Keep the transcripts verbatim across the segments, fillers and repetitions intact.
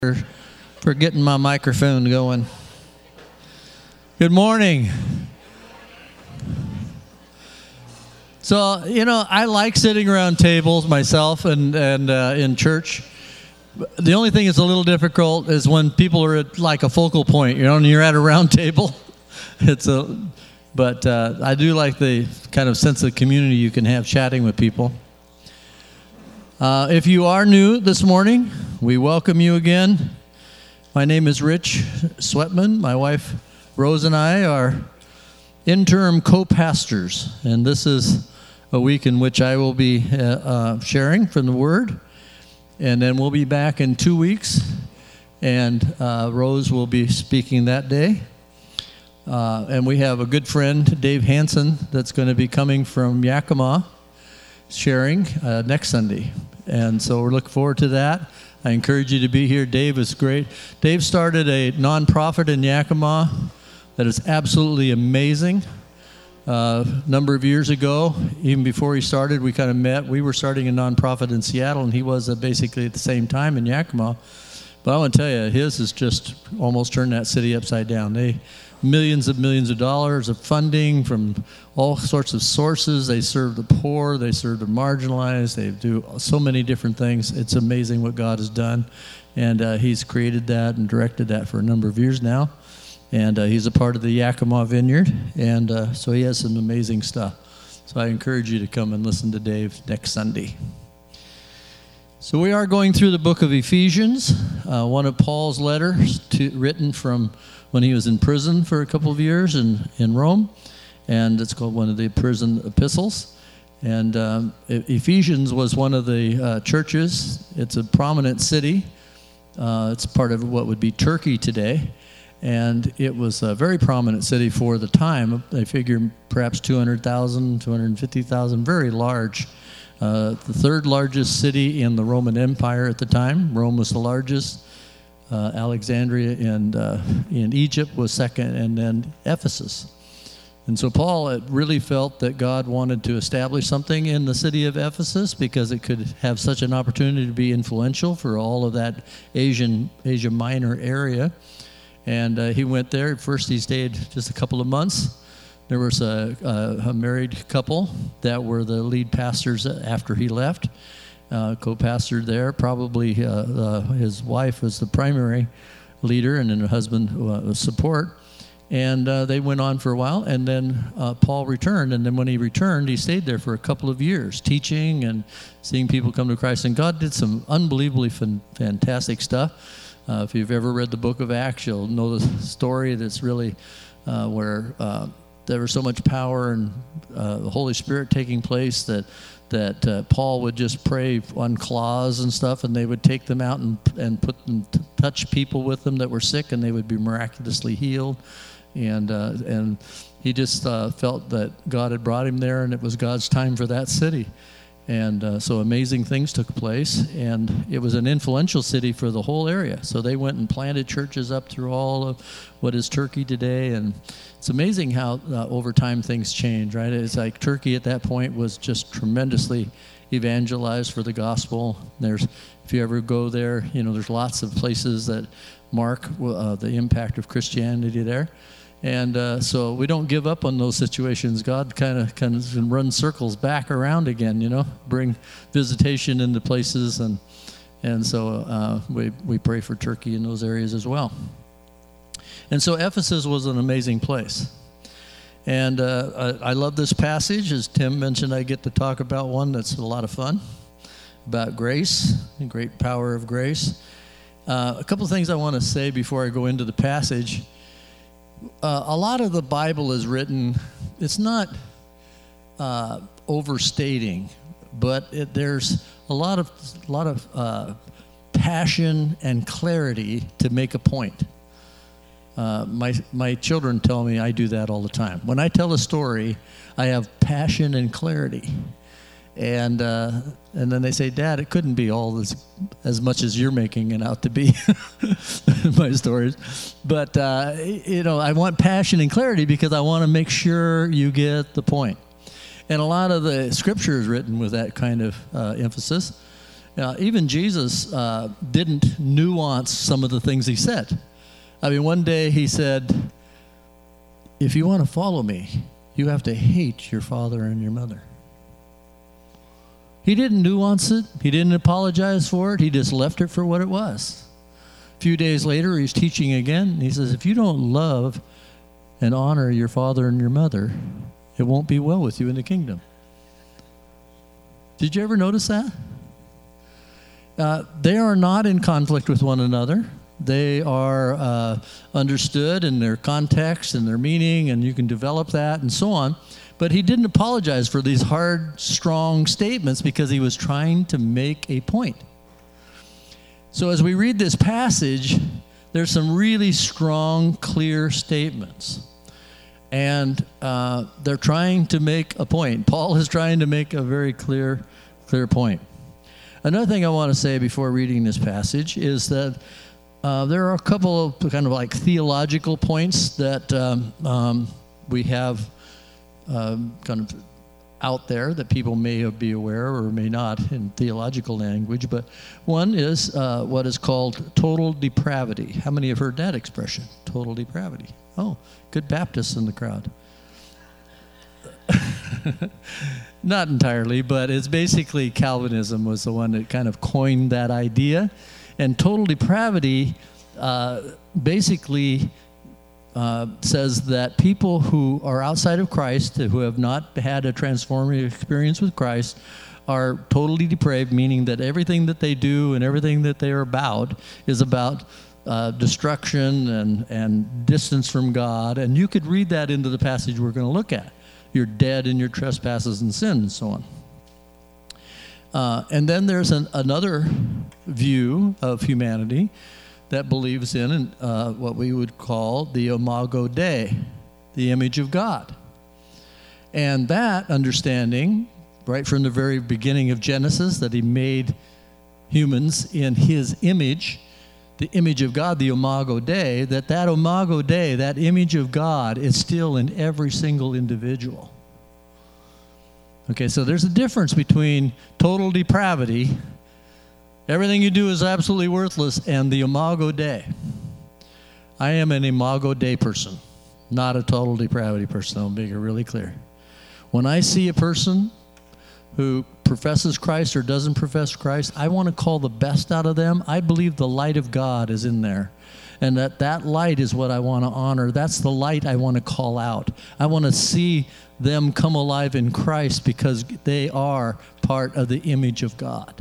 for, for getting my microphone going. Good morning. So, you know, I like sitting around tables myself and, and uh, in church. The only thing that's a little difficult is when people are at like a focal point, you know, and you're at a round table. It's a, but uh, I do like the kind of sense of community you can have chatting with people. Uh, if you are new this morning, we welcome you again. My name is Rich Sweatman. My wife Rose and I are interim co-pastors, and this is a week in which I will be uh, uh, sharing from the Word, and then we'll be back in two weeks, and uh, Rose will be speaking that day. Uh, and we have a good friend, Dave Hansen, that's going to be coming from Yakima, sharing uh, next Sunday. And so we're looking forward to that. I encourage you to be here. Dave is great. Dave started a nonprofit in Yakima that is absolutely amazing. Uh, a number of years ago, even before he started, we kind of met. We were starting a nonprofit in Seattle, and he was uh, basically at the same time in Yakima. But I want to tell you, his has just almost turned that city upside down. They millions and millions of dollars of funding from all sorts of sources. They serve the poor. They serve the marginalized. They do so many different things. It's amazing what God has done. And uh, he's created that and directed that for a number of years now. And uh, he's a part of the Yakima Vineyard. And uh, so he has some amazing stuff. So I encourage you to come and listen to Dave next Sunday. So we are going through the book of Ephesians, uh, one of Paul's letters to, written from when he was in prison for a couple of years in, in Rome, and it's called one of the prison epistles. And um, Ephesians was one of the uh, churches. It's a prominent city. Uh, it's part of what would be Turkey today, and it was a very prominent city for the time. They figure perhaps two hundred thousand, two hundred fifty thousand, very large. Uh, the third largest city in the Roman Empire at the time. Rome was the largest. Uh, Alexandria in, uh, in Egypt was second, and then Ephesus. And so Paul had really felt that God wanted to establish something in the city of Ephesus because it could have such an opportunity to be influential for all of that Asian, Asia Minor area. And uh, he went there. First he stayed just a couple of months. There was a, a, a married couple that were the lead pastors after he left. Uh, co-pastor there, probably uh, uh, his wife was the primary leader, and then her husband uh, was support. And uh, they went on for a while, and then uh, Paul returned. And then when he returned, he stayed there for a couple of years, teaching and seeing people come to Christ. And God did some unbelievably fan- fantastic stuff. Uh, if you've ever read the book of Acts, you'll know the story that's really uh, where uh, there was so much power and uh, the Holy Spirit taking place that that uh, Paul would just pray on claws and stuff, and they would take them out and and put them to touch people with them that were sick, and they would be miraculously healed. And uh, and he just uh, felt that God had brought him there, and it was God's time for that city. And uh, so amazing things took place, and it was an influential city for the whole area. So they went and planted churches up through all of what is Turkey today, and it's amazing how uh, over time things change, right? It's like Turkey at that point was just tremendously evangelized for the gospel. There's, if you ever go there, you know, there's lots of places that mark uh, the impact of Christianity there. And uh, so we don't give up on those situations. God kind of kind of runs circles back around again, you know, bring visitation into places, and and so uh, we we pray for Turkey in those areas as well. And so Ephesus was an amazing place. And uh, I, I love this passage. As Tim mentioned, I get to talk about one that's a lot of fun, about grace, the great power of grace. Uh, a couple of things I want to say before I go into the passage. Uh, a lot of the Bible is written, it's not uh, overstating, but it, there's a lot of, a lot of uh, passion and clarity to make a point. Uh, my my children tell me I do that all the time. When I tell a story, I have passion and clarity. And uh, and then they say, Dad, it couldn't be all as, as much as you're making it out to be, my stories. But, uh, you know, I want passion and clarity because I want to make sure you get the point. And a lot of the scripture is written with that kind of uh, emphasis. Uh, even Jesus uh, didn't nuance some of the things he said. I mean, one day he said, if you want to follow me, you have to hate your father and your mother. He didn't nuance it. He didn't apologize for it. He just left it for what it was. A few days later, he's teaching again. And he says, if you don't love and honor your father and your mother, it won't be well with you in the kingdom. Did you ever notice that? Uh, they are not in conflict with one another. They are uh, understood in their context and their meaning, and you can develop that and so on. But he didn't apologize for these hard, strong statements because he was trying to make a point. So as we read this passage, there's some really strong, clear statements. And uh, they're trying to make a point. Paul is trying to make a very clear, clear point. Another thing I want to say before reading this passage is that uh, there are a couple of kind of like theological points that um, um, we have Um, kind of out there that people may be aware or may not in theological language, but one is uh, what is called total depravity. How many have heard that expression, total depravity? Oh, good Baptists in the crowd. Not entirely, but it's basically Calvinism was the one that kind of coined that idea. And total depravity uh, basically Uh, says that people who are outside of Christ, who have not had a transformative experience with Christ, are totally depraved, meaning that everything that they do and everything that they are about is about uh, destruction and, and distance from God. And you could read that into the passage we're going to look at. You're dead in your trespasses and sin and so on. Uh, and then there's an, another view of humanity that believes in uh, what we would call the Imago Dei, the image of God. And that understanding, right from the very beginning of Genesis, that he made humans in his image, the image of God, the Imago Dei, that that Imago Dei, that image of God, is still in every single individual. Okay, so there's a difference between total depravity, everything you do is absolutely worthless, and the Imago Dei. I am an Imago Dei person, not a total depravity person. I'll make it really clear. When I see a person who professes Christ or doesn't profess Christ, I want to call the best out of them. I believe the light of God is in there, and that that light is what I want to honor. That's the light I want to call out. I want to see them come alive in Christ because they are part of the image of God.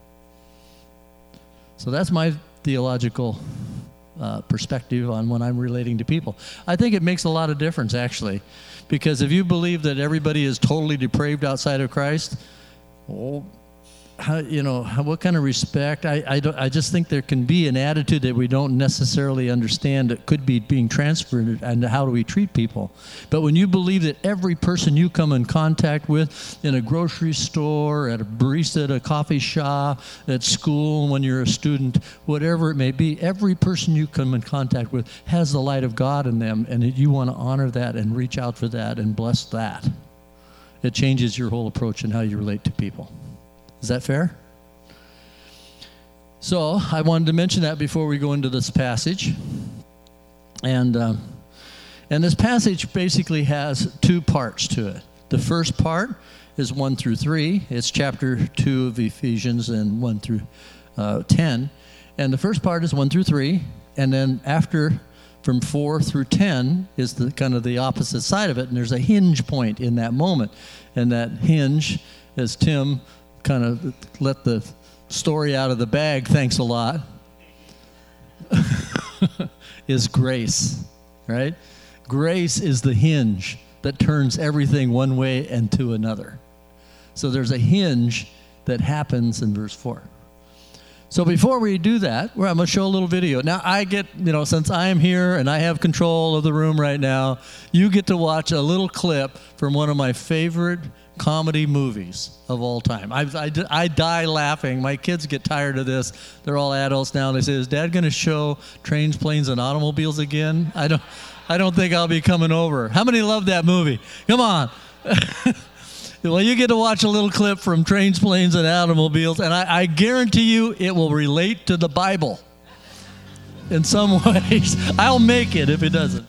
So that's my theological uh, perspective on when I'm relating to people. I think it makes a lot of difference, actually, because if you believe that everybody is totally depraved outside of Christ, well, how, you know, how, what kind of respect? I, I, don't, I just think there can be an attitude that we don't necessarily understand that could be being transferred, and how do we treat people. But when you believe that every person you come in contact with in a grocery store, at a barista at a coffee shop, at school, when you're a student, whatever it may be, every person you come in contact with has the light of God in them, and that you want to honor that and reach out for that and bless that. It changes your whole approach in how you relate to people. Is that fair? So I wanted to mention that before we go into this passage. And uh, and this passage basically has two parts to it. The first part is one through three. It's chapter two of Ephesians and one through uh, ten. And the first part is one through three. And then after, from four through ten, is the kind of the opposite side of it. And there's a hinge point in that moment. And that hinge, as Tim kind of let the story out of the bag, thanks a lot, is grace, right? Grace is the hinge that turns everything one way and to another. So there's a hinge that happens in verse four. So before we do that, well, I'm going to show a little video. Now, I get, you know, since I'm here and I have control of the room right now, you get to watch a little clip from one of my favorite comedy movies of all time. I, I, I die laughing. My kids get tired of this. They're all adults now. They say, is Dad going to show Trains, Planes, and Automobiles again? I don't, I don't think I'll be coming over. How many love that movie? Come on. Well, you get to watch a little clip from Trains, Planes, and Automobiles, and I, I guarantee you it will relate to the Bible in some ways. I'll make it if it doesn't.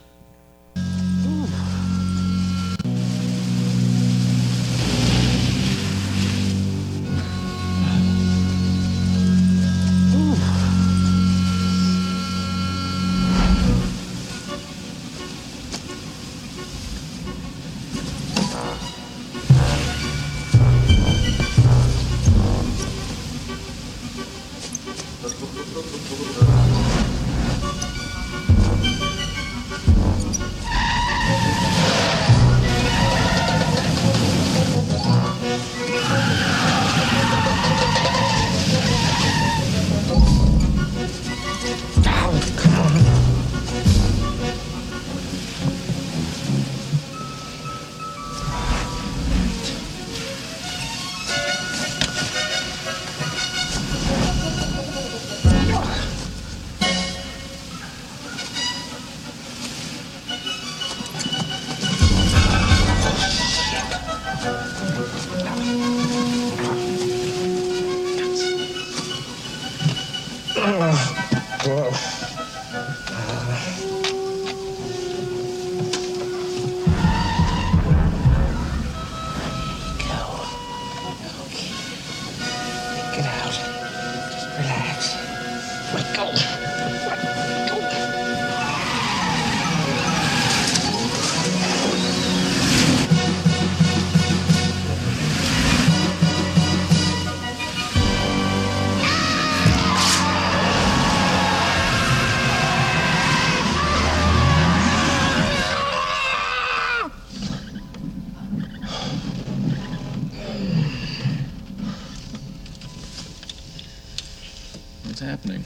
Happening?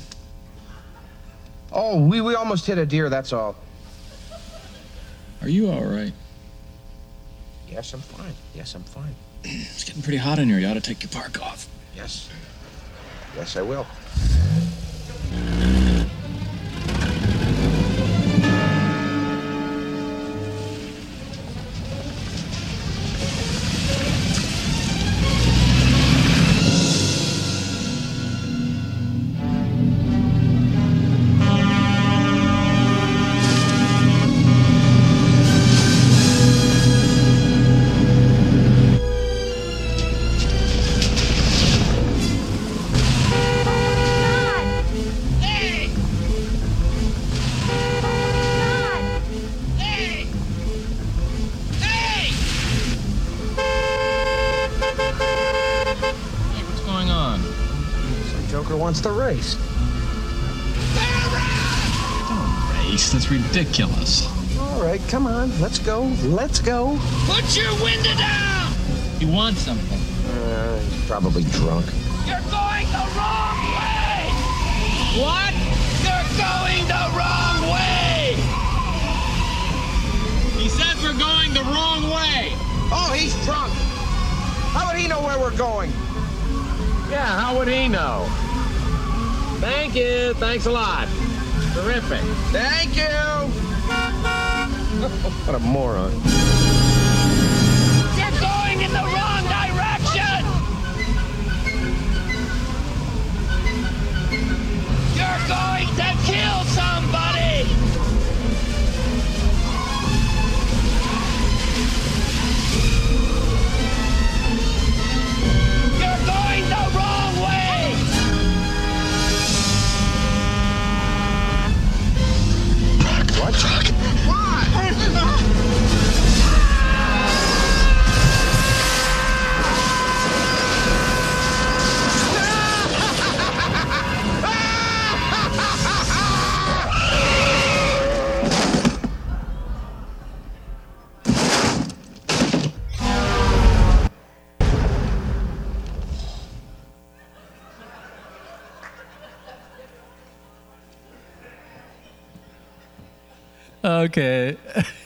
Oh, we, we almost hit a deer, that's all. Are you all right? Yes, I'm fine. Yes, I'm fine. It's getting pretty hot in here. You ought to take your park off. Yes. Yes, I will. Wants to race. Don't race. That's ridiculous. All right, come on. Let's go. Let's go. Put your window down! You want something? Uh, he's probably drunk. You're going the wrong way! What? You're going the wrong way! He says we're going the wrong way! Oh, he's drunk. How would he know where we're going? Yeah, how would he know? Thank you. Thanks a lot. Terrific. Thank you. What a moron. You're going in the wrong direction! You're going to kill somebody! You're going the wrong way! What? What? Okay.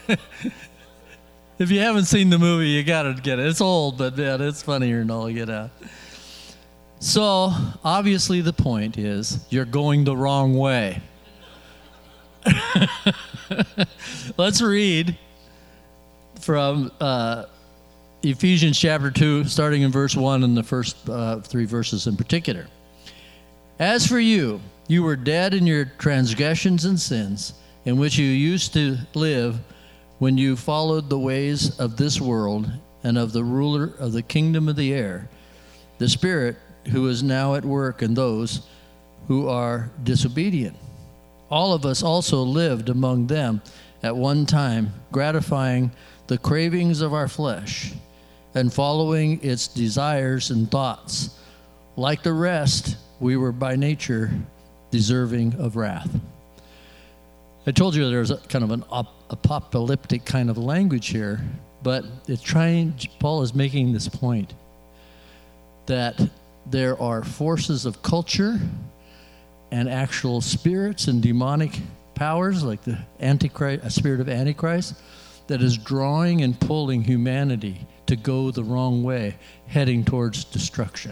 If you haven't seen the movie, you got to get it. It's old, but man, it's funnier than all get out. So, obviously the point is you're going the wrong way. Let's read from uh, Ephesians chapter two, starting in verse one and the first uh, three verses in particular. As for you, you were dead in your transgressions and sins, in which you used to live when you followed the ways of this world and of the ruler of the kingdom of the air, the Spirit who is now at work in those who are disobedient. All of us also lived among them at one time, gratifying the cravings of our flesh and following its desires and thoughts. Like the rest, we were by nature deserving of wrath. I told you there's a kind of an op- apocalyptic kind of language here, but it's trying, Paul is making this point that there are forces of culture and actual spirits and demonic powers like the Antichrist, a spirit of Antichrist, that is drawing and pulling humanity to go the wrong way, heading towards destruction.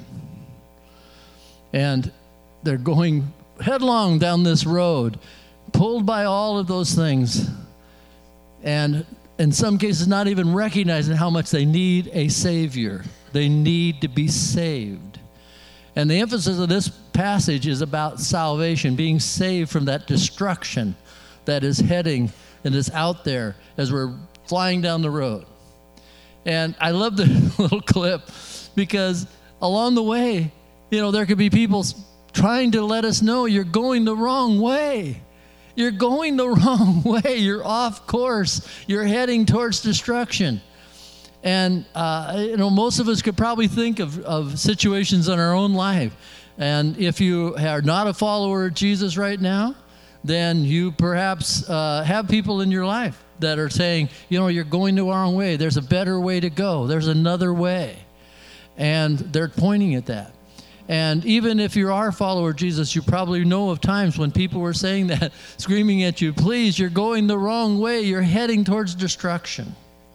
And they're going headlong down this road, pulled by all of those things, and in some cases not even recognizing how much they need a Savior. They need to be saved. And the emphasis of this passage is about salvation, being saved from that destruction that is heading and is out there as we're flying down the road. And I love the little clip because along the way, you know, there could be people trying to let us know you're going the wrong way. You're going the wrong way. You're off course. You're heading towards destruction. And, uh, you know, most of us could probably think of, of situations in our own life. And if you are not a follower of Jesus right now, then you perhaps uh, have people in your life that are saying, you know, you're going the wrong way. There's a better way to go. There's another way. And they're pointing at that. And even if you are a follower of Jesus, you probably know of times when people were saying that, screaming at you, please, you're going the wrong way. You're heading towards destruction.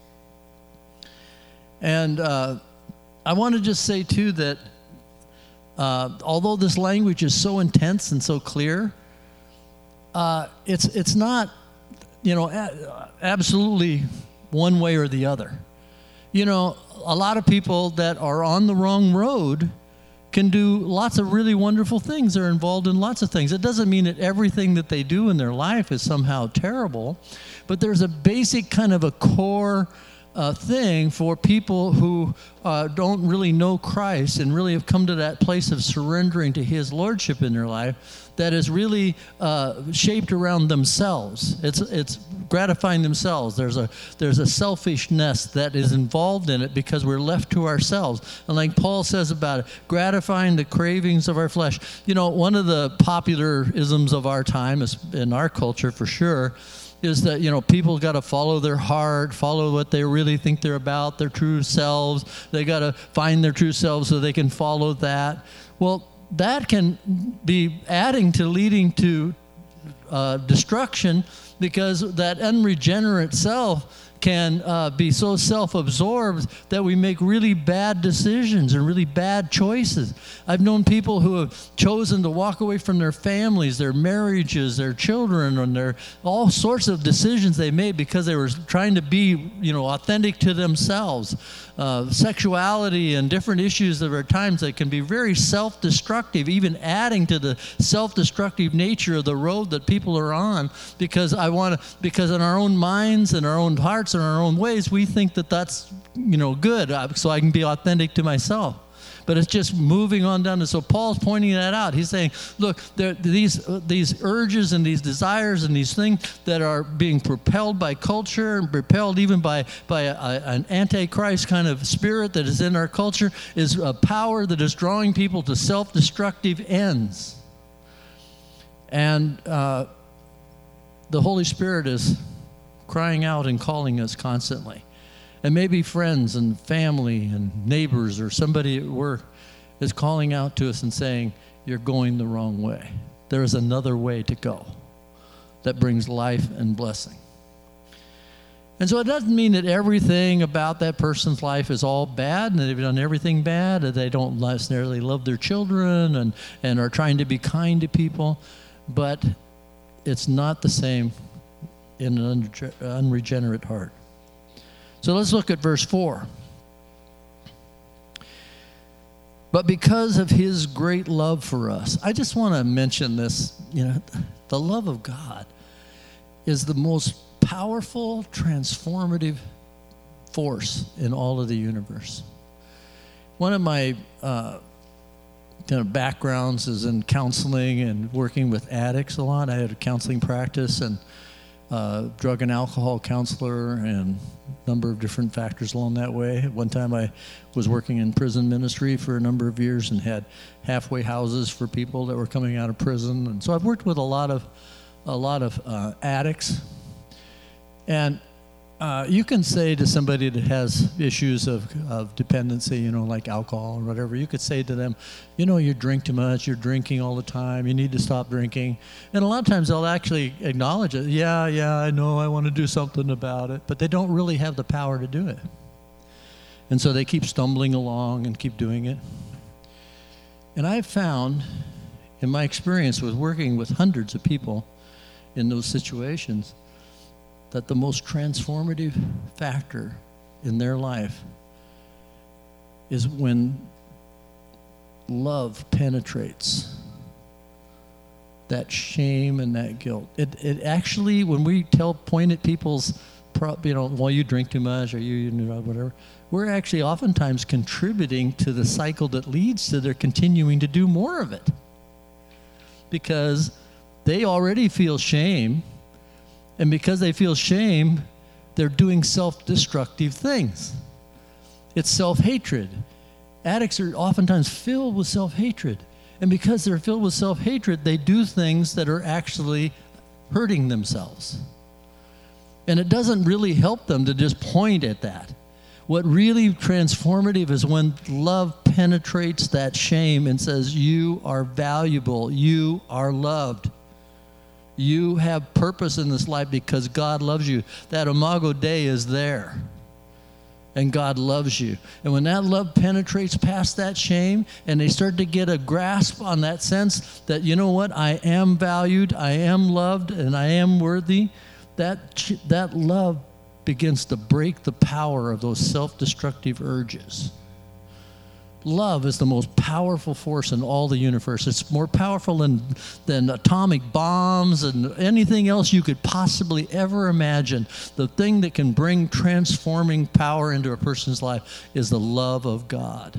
And uh, I want to just say, too, that uh, although this language is so intense and so clear, uh, it's it's not, you know, a- absolutely one way or the other. You know, a lot of people that are on the wrong road can do lots of really wonderful things. They're involved in lots of things. It doesn't mean that everything that they do in their life is somehow terrible, but there's a basic kind of a core uh, thing for people who uh, don't really know Christ and really have come to that place of surrendering to His Lordship in their life that is really uh, shaped around themselves. It's it's gratifying themselves. There's a there's a selfishness that is involved in it because we're left to ourselves. And like Paul says about it, gratifying the cravings of our flesh. You know, one of the popular isms of our time, is in our culture for sure, is that, you know, people got to follow their heart, follow what they really think they're about, their true selves. They got to find their true selves so they can follow that. Well, that can be adding to leading to uh, destruction, because that unregenerate self can uh, be so self-absorbed that we make really bad decisions and really bad choices. I've known people who have chosen to walk away from their families, their marriages, their children, and their all sorts of decisions they made because they were trying to be, you know, authentic to themselves. Uh, sexuality and different issues that are times that can be very self-destructive, even adding to the self-destructive nature of the road that people are on, because I want to, because in our own minds and our own hearts and our own ways, we think that that's, you know, good, so I can be authentic to myself. But it's just moving on down. And so Paul's pointing that out. He's saying, look, there, these uh, these urges and these desires and these things that are being propelled by culture and propelled even by, by a, a, an antichrist kind of spirit that is in our culture is a power that is drawing people to self-destructive ends. And uh, the Holy Spirit is crying out and calling us constantly. And maybe friends and family and neighbors or somebody at work is calling out to us and saying, you're going the wrong way. There is another way to go that brings life and blessing. And so it doesn't mean that everything about that person's life is all bad and that they've done everything bad, that they don't necessarily love their children and, and are trying to be kind to people. But it's not the same in an unregenerate heart. So let's look at verse four. But because of his great love for us, I just want to mention this, you know, the love of God is the most powerful, transformative force in all of the universe. One of my uh, kind of backgrounds is in counseling and working with addicts a lot. I had a counseling practice and uh, drug and alcohol counselor and a number of different factors along that way. At one time I was working in prison ministry for a number of years and had halfway houses for people that were coming out of prison. And so I've worked with a lot of a lot of uh, addicts. And uh, you can say to somebody that has issues of, of dependency, you know, like alcohol or whatever, you could say to them, you know, you drink too much, you're drinking all the time, you need to stop drinking. And a lot of times they'll actually acknowledge it. Yeah, yeah, I know, I want to do something about it. But they don't really have the power to do it. And so they keep stumbling along and keep doing it. And I've found, in my experience with working with hundreds of people in those situations, that the most transformative factor in their life is when love penetrates that shame and that guilt. It it actually, when we tell, point at people's, pro, you know, well, you drink too much or you, you know, whatever, we're actually oftentimes contributing to the cycle that leads to their continuing to do more of it. Because they already feel shame. And because they feel shame, they're doing self-destructive things. It's self-hatred. Addicts are oftentimes filled with self-hatred. And because they're filled with self-hatred, they do things that are actually hurting themselves. And it doesn't really help them to just point at that. What really transformative is when love penetrates that shame and says, you are valuable, you are loved. You have purpose in this life because God loves you. That Imago Dei is there. And God loves you. And when that love penetrates past that shame and they start to get a grasp on that sense that, you know what, I am valued, I am loved, and I am worthy, that, that love begins to break the power of those self-destructive urges. Love is the most powerful force in all the universe. It's more powerful than, than atomic bombs and anything else you could possibly ever imagine. The thing that can bring transforming power into a person's life is the love of God.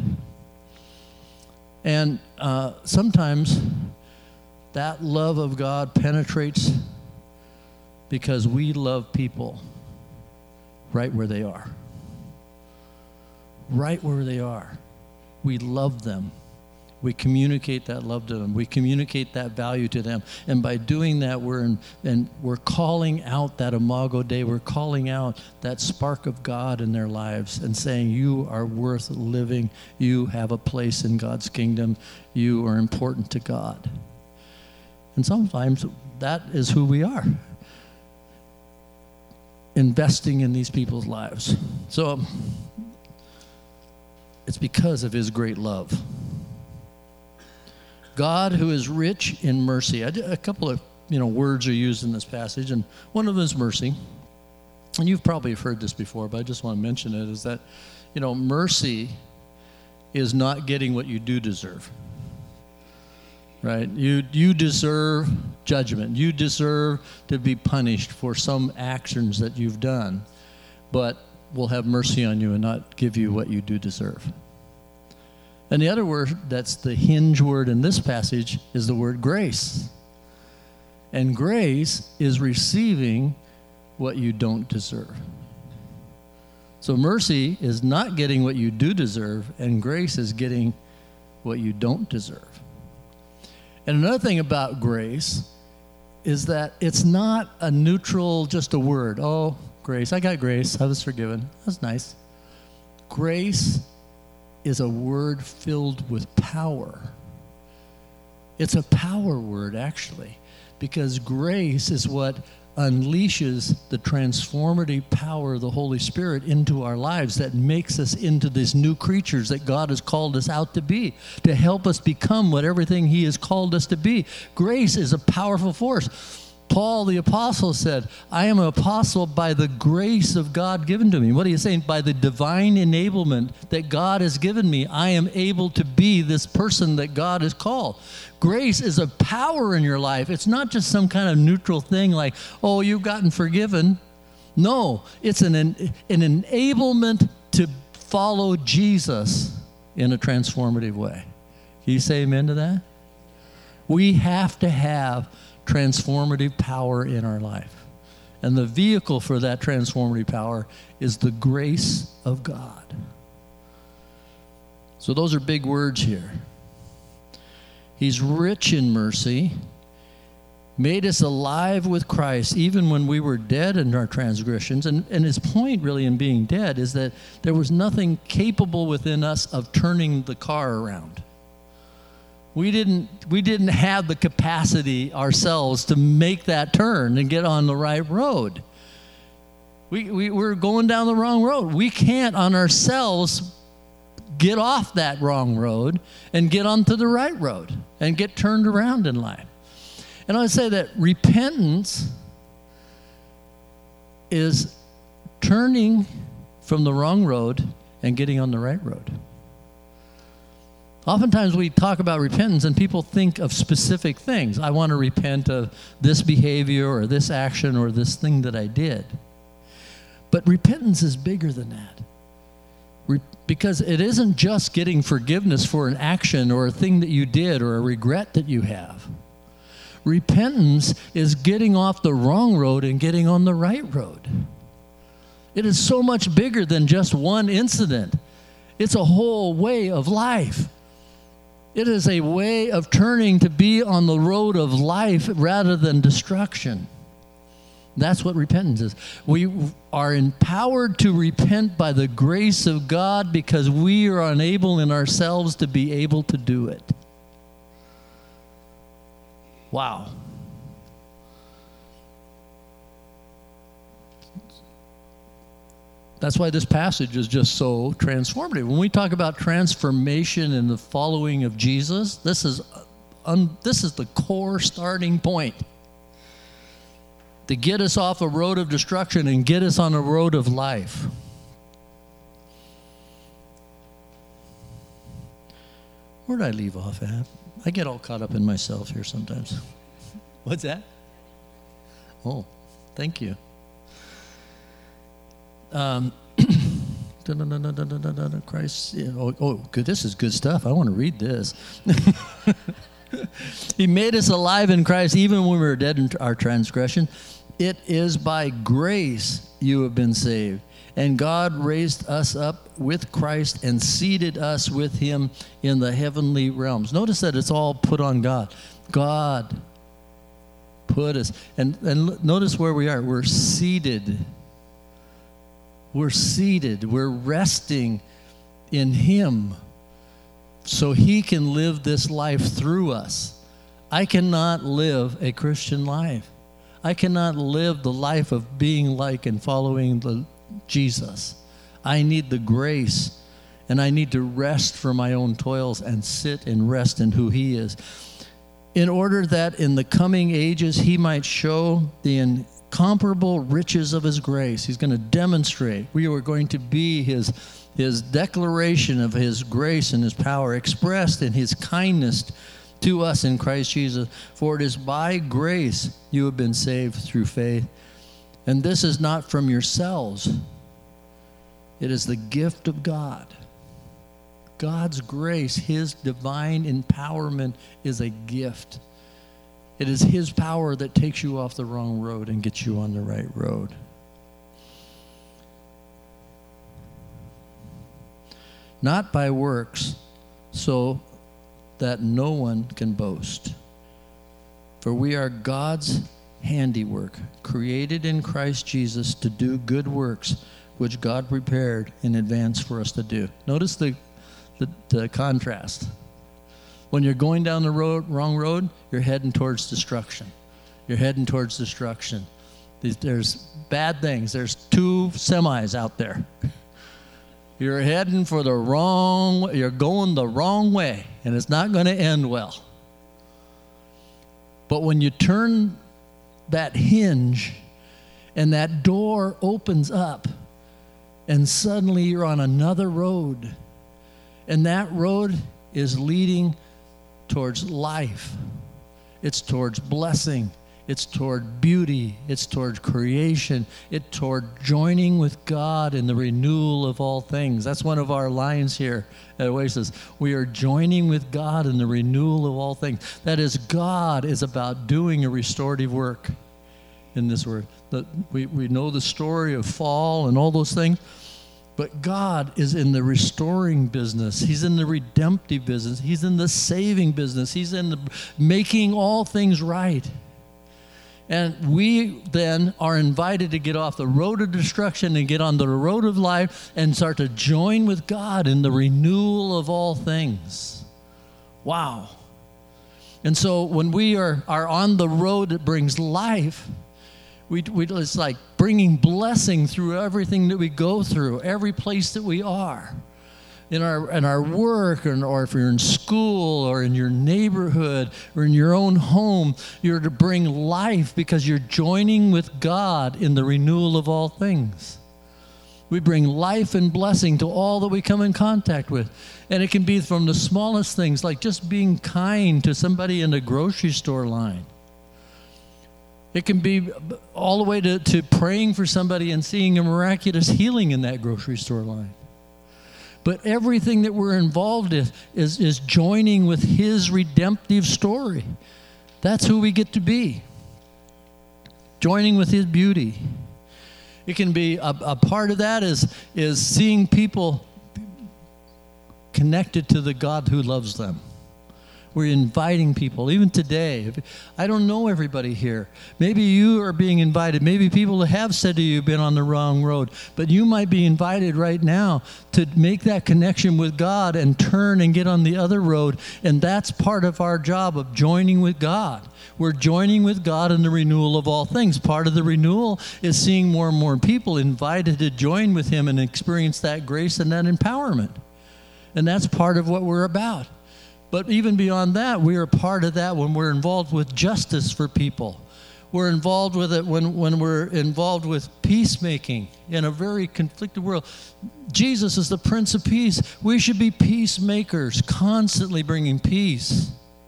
And uh, sometimes that love of God penetrates because we love people right where they are. Right where they are. We love them. We communicate that love to them. We communicate that value to them. And by doing that, we're in, and we're calling out that Imago Dei. We're calling out that spark of God in their lives and saying, you are worth living. You have a place in God's kingdom. You are important to God. And sometimes that is who we are, investing in these people's lives. So it's because of his great love. God, who is rich in mercy. A couple of you know words are used in this passage, and one of them is mercy. And you've probably heard this before, but I just want to mention it, is that you know mercy is not getting what you do deserve. Right? You you deserve judgment. You deserve to be punished for some actions that you've done, but will have mercy on you and not give you what you do deserve. And the other word that's the hinge word in this passage is the word grace. And grace is receiving what you don't deserve. So mercy is not getting what you do deserve, and grace is getting what you don't deserve. And another thing about grace is that it's not a neutral, just a word. Oh, grace, I got grace, I was forgiven. That's nice. Grace is a word filled with power. It's a power word, actually, because grace is what unleashes the transformative power of the Holy Spirit into our lives that makes us into these new creatures that God has called us out to be, to help us become what everything he has called us to be. Grace is a powerful force. Paul the apostle said, I am an apostle by the grace of God given to me. What are you saying? By the divine enablement that God has given me, I am able to be this person that God has called. Grace is a power in your life. It's not just some kind of neutral thing like, oh, you've gotten forgiven. No, it's an, an enablement to follow Jesus in a transformative way. Can you say amen to that? We have to have transformative power in our life. And the vehicle for that transformative power is the grace of God. So those are big words here. He's rich in mercy, made us alive with Christ even when we were dead in our transgressions. And, and his point really in being dead is that there was nothing capable within us of turning the car around. We didn't, we didn't have the capacity ourselves to make that turn and get on the right road. We, we, we're going down the wrong road. We can't on ourselves get off that wrong road and get onto the right road and get turned around in life. And I would say that repentance is turning from the wrong road and getting on the right road. Oftentimes we talk about repentance and people think of specific things. I want to repent of this behavior or this action or this thing that I did. But repentance is bigger than that. Re- because it isn't just getting forgiveness for an action or a thing that you did or a regret that you have. Repentance is getting off the wrong road and getting on the right road. It is so much bigger than just one incident. It's a whole way of life. It is a way of turning to be on the road of life rather than destruction. That's what repentance is. We are empowered to repent by the grace of God because we are unable in ourselves to be able to do it. Wow. That's why this passage is just so transformative. When we talk about transformation and the following of Jesus, this is, um, this is the core starting point. To get us off a road of destruction and get us on a road of life. Where did I leave off at? I get all caught up in myself here sometimes. What's that? Oh, thank you. Um, Christ, yeah, oh, oh, good. This is good stuff. I want to read this. He made us alive in Christ even when we were dead in our transgression. It is by grace you have been saved. And God raised us up with Christ and seated us with him in the heavenly realms. Notice that it's all put on God. God put us. And, and notice where we are. We're seated. We're seated. We're resting in him so he can live this life through us. I cannot live a Christian life. I cannot live the life of being like and following the Jesus. I need the grace, and I need to rest from my own toils and sit and rest in who he is, in order that in the coming ages he might show the incomparable riches of his grace. He's going to demonstrate. We are going to be his, his declaration of his grace and his power expressed in his kindness to us in Christ Jesus. For it is by grace you have been saved through faith. And this is not from yourselves. It is the gift of God. God's grace, his divine empowerment is a gift. It is his power that takes you off the wrong road and gets you on the right road. Not by works, so that no one can boast. For we are God's handiwork, created in Christ Jesus to do good works, which God prepared in advance for us to do. Notice the, the, the contrast. When you're going down the road, wrong road, you're heading towards destruction. You're heading towards destruction. There's bad things. There's two semis out there. You're heading for the wrong, you're going the wrong way, and it's not going to end well. But when you turn that hinge, and that door opens up, and suddenly you're on another road. And that road is leading towards life. It's towards blessing. It's toward beauty. It's toward creation. It's toward joining with God in the renewal of all things. That's one of our lines here at Oasis. We are joining with God in the renewal of all things. That is, God is about doing a restorative work in this world. The, we, we know the story of fall and all those things, but God is in the restoring business. He's in the redemptive business. He's in the saving business. He's in the making all things right. And we then are invited to get off the road of destruction and get on the road of life and start to join with God in the renewal of all things. Wow. And so when we are, are on the road that brings life, we, we, it's like bringing blessing through everything that we go through, every place that we are. In our in our work, or, or if you're in school, or in your neighborhood, or in your own home, you're to bring life because you're joining with God in the renewal of all things. We bring life and blessing to all that we come in contact with. And it can be from the smallest things, like just being kind to somebody in the grocery store line. It can be all the way to, to praying for somebody and seeing a miraculous healing in that grocery store line. But everything that we're involved in is, is joining with His redemptive story. That's who we get to be. Joining with His beauty. It can be, a, a part of that is, is seeing people connected to the God who loves them. We're inviting people, even today. I don't know everybody here. Maybe you are being invited. Maybe people have said to you you've been on the wrong road. But you might be invited right now to make that connection with God and turn and get on the other road. And that's part of our job of joining with God. We're joining with God in the renewal of all things. Part of the renewal is seeing more and more people invited to join with Him and experience that grace and that empowerment. And that's part of what we're about. But even beyond that, we are part of that when we're involved with justice for people. We're involved with it when, when we're involved with peacemaking in a very conflicted world. Jesus is the Prince of Peace. We should be peacemakers, constantly bringing peace,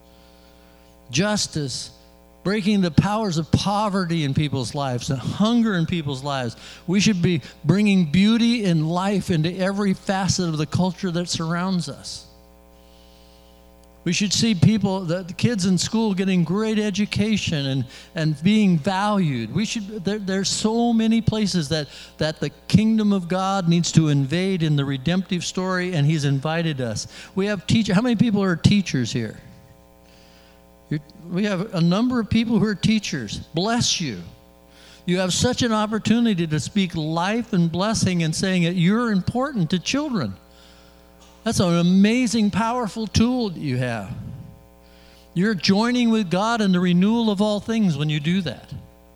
justice, breaking the powers of poverty in people's lives and hunger in people's lives. We should be bringing beauty and life into every facet of the culture that surrounds us. We should see people, the, the kids in school getting great education and, and being valued. We should. There, there's so many places that, that the kingdom of God needs to invade in the redemptive story, and He's invited us. We have teachers. How many people are teachers here? You're, we have a number of people who are teachers. Bless you. You have such an opportunity to speak life and blessing and saying that you're important to children. That's an amazing, powerful tool that you have. You're joining with God in the renewal of all things when you do that.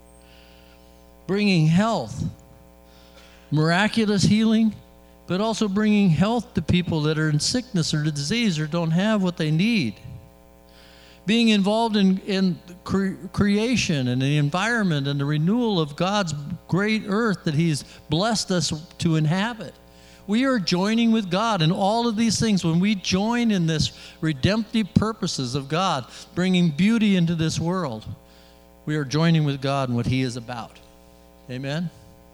Bringing health, miraculous healing, but also bringing health to people that are in sickness or disease or don't have what they need. Being involved in, in cre- creation and the environment and the renewal of God's great earth that He's blessed us to inhabit. We are joining with God in all of these things. When we join in this redemptive purposes of God, bringing beauty into this world, we are joining with God in what He is about. Amen?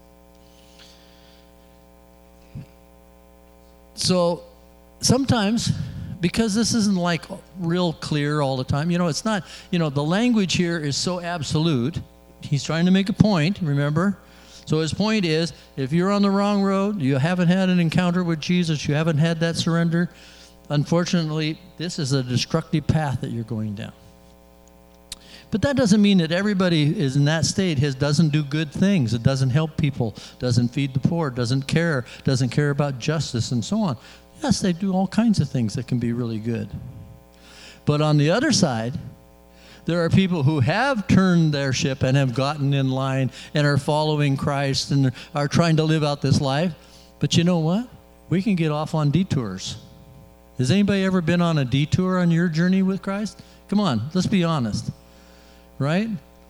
So sometimes, because this isn't like real clear all the time, you know, it's not, you know, the language here is so absolute. He's trying to make a point, remember? So his point is, if you're on the wrong road, you haven't had an encounter with Jesus, you haven't had that surrender, unfortunately, this is a destructive path that you're going down. But that doesn't mean that everybody is in that state, has, doesn't do good things, it doesn't help people, doesn't feed the poor, doesn't care, doesn't care about justice and so on. Yes, they do all kinds of things that can be really good. But on the other side, there are people who have turned their ship and have gotten in line and are following Christ and are trying to live out this life. But you know what? We can get off on detours. Has anybody ever been on a detour on your journey with Christ? Come on, let's be honest. Right?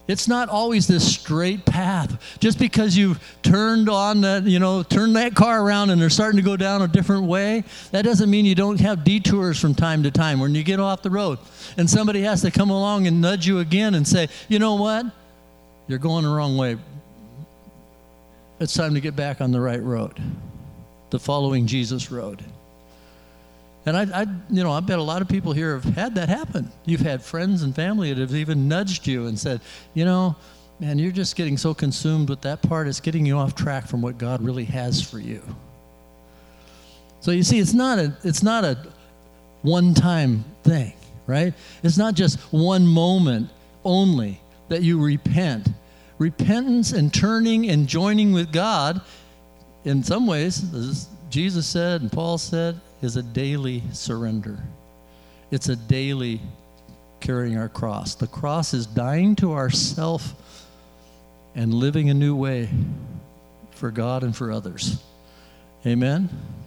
It's not always this straight path. Just because you've turned on that, you know, turned that car around and they're starting to go down a different way, that doesn't mean you don't have detours from time to time when you get off the road. And somebody has to come along and nudge you again and say, you know what? You're going the wrong way. It's time to get back on the right road, the following Jesus road. And I, I, you know, I bet a lot of people here have had that happen. You've had friends and family that have even nudged you and said, you know, man, you're just getting so consumed with that part, it's getting you off track from what God really has for you. So you see, it's not a, it's not a one-time thing, right? It's not just one moment only that you repent. Repentance and turning and joining with God, in some ways, as Jesus said and Paul said, is a daily surrender. It's a daily carrying our cross. The cross is dying to ourself and living a new way for God and for others. Amen?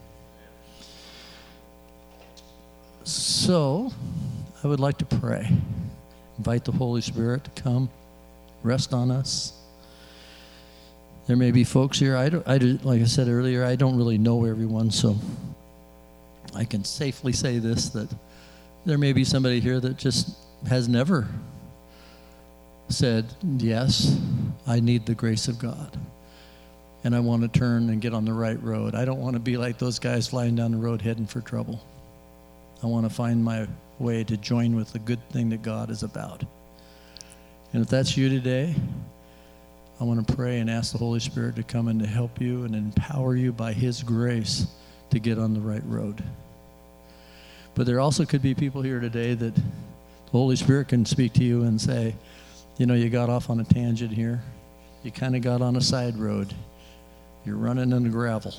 So, I would like to pray. Invite the Holy Spirit to come, rest on us. There may be folks here, I don't, I do, like I said earlier, I don't really know everyone, so I can safely say this, that there may be somebody here that just has never said, yes, I need the grace of God, and I want to turn and get on the right road. I don't want to be like those guys flying down the road heading for trouble. I want to find my way to join with the good thing that God is about. And if that's you today, I want to pray and ask the Holy Spirit to come and to help you and empower you by His grace to get on the right road. But there also could be people here today that the Holy Spirit can speak to you and say, you know, you got off on a tangent here. You kind of got on a side road. You're running in the gravel.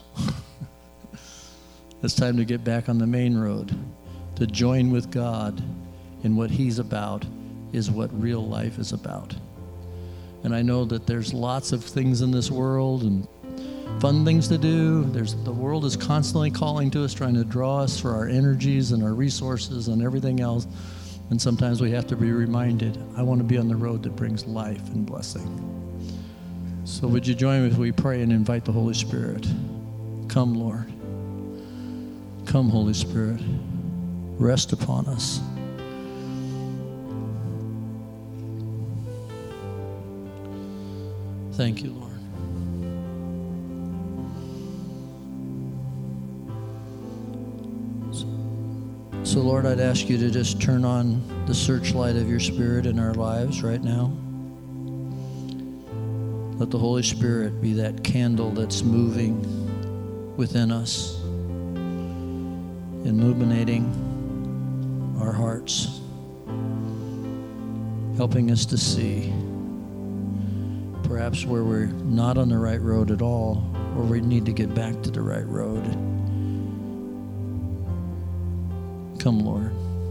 It's time to get back on the main road. To join with God in what He's about is what real life is about. And I know that there's lots of things in this world and fun things to do. There's the world is constantly calling to us, trying to draw us for our energies and our resources and everything else. And sometimes we have to be reminded, I want to be on the road that brings life and blessing. So would you join me if we pray and invite the Holy Spirit? Come, Lord. Come, Holy Spirit. Rest upon us. Thank you, Lord. So, Lord, I'd ask you to just turn on the searchlight of your Spirit in our lives right now. Let the Holy Spirit be that candle that's moving within us, illuminating our hearts, helping us to see perhaps where we're not on the right road at all, or we need to get back to the right road. Come, Lord.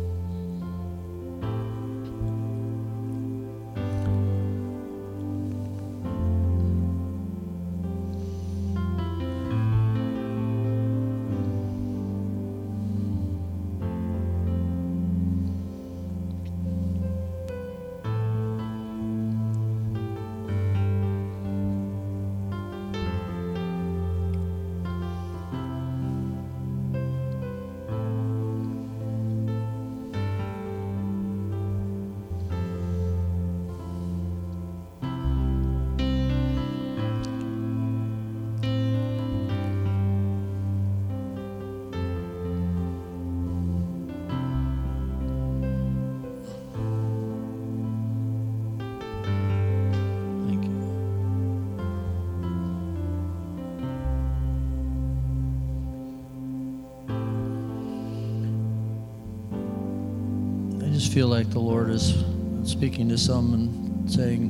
Feel like the Lord is speaking to some and saying,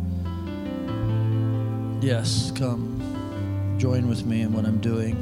yes, come, join with me in what I'm doing.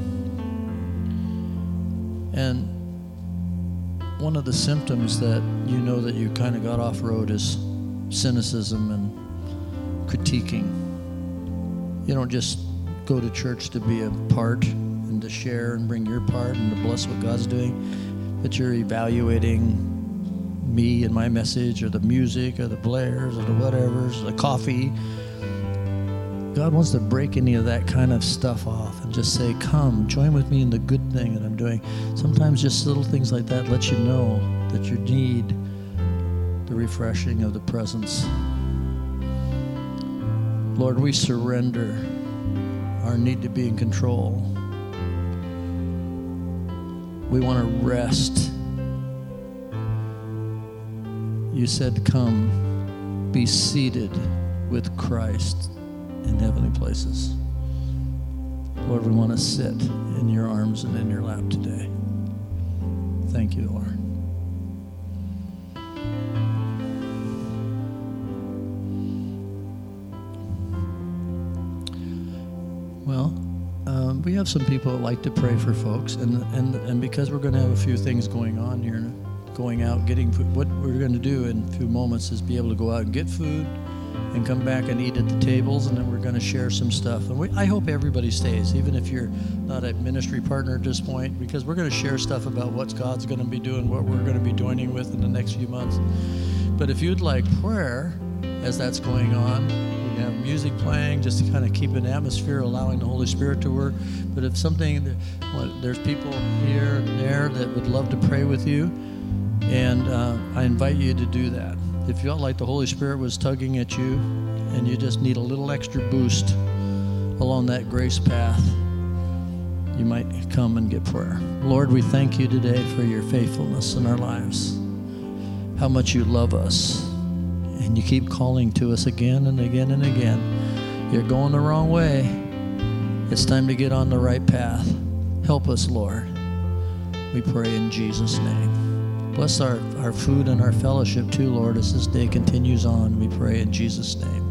And one of the symptoms that you know that you kind of got off road is cynicism and critiquing. You don't just go to church to be a part and to share and bring your part and to bless what God's doing, but you're evaluating me and my message or the music or the blares or the whatevers, the coffee. God wants to break any of that kind of stuff off and just say, come, join with me in the good thing that I'm doing. Sometimes just little things like that let you know that you need the refreshing of the presence. Lord, we surrender our need to be in control. We want to rest. You said, come, be seated with Christ in heavenly places. Lord, we want to sit in your arms and in your lap today. Thank you, Lord. Well, um, we have some people that like to pray for folks, and and and because we're going to have a few things going on here, going out, getting food, what we're going to do in a few moments is be able to go out and get food and come back and eat at the tables, and then we're going to share some stuff. And we, I hope everybody stays, even if you're not a ministry partner at this point, because we're going to share stuff about what God's going to be doing, what we're going to be joining with in the next few months. But if you'd like prayer as that's going on, we have music playing just to kind of keep an atmosphere, allowing the Holy Spirit to work. But if something, well, there's people here and there that would love to pray with you, and uh, I invite you to do that. If you felt like the Holy Spirit was tugging at you and you just need a little extra boost along that grace path, you might come and get prayer. Lord, we thank you today for your faithfulness in our lives, how much you love us, and you keep calling to us again and again and again. You're going the wrong way. It's time to get on the right path. Help us, Lord. We pray in Jesus' name. Bless our, our food and our fellowship too, Lord, as this day continues on. We pray in Jesus' name.